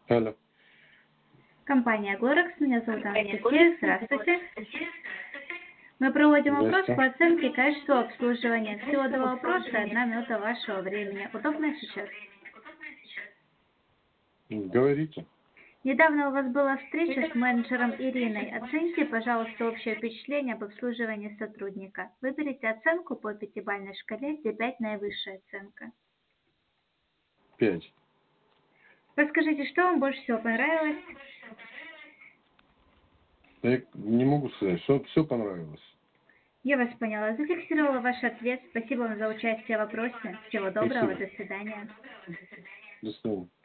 Алло. Компания Glorex, меня зовут Анастасия. Здравствуйте. Мы проводим опрос по оценке качества обслуживания. Всего 2 вопроса и 1 минута вашего времени. Удобно сейчас? Говорите. Недавно у вас была встреча с менеджером Ириной. Оцените, пожалуйста, общее впечатление об обслуживании сотрудника. Выберите оценку по 5-бальной шкале, где 5 наивысшая оценка. 5. Расскажите, что вам больше всего понравилось? Я не могу сказать, что все понравилось. Я вас поняла. Зафиксировала ваш ответ. Спасибо вам за участие в вопросе. Всего доброго. Спасибо. До свидания. До свидания.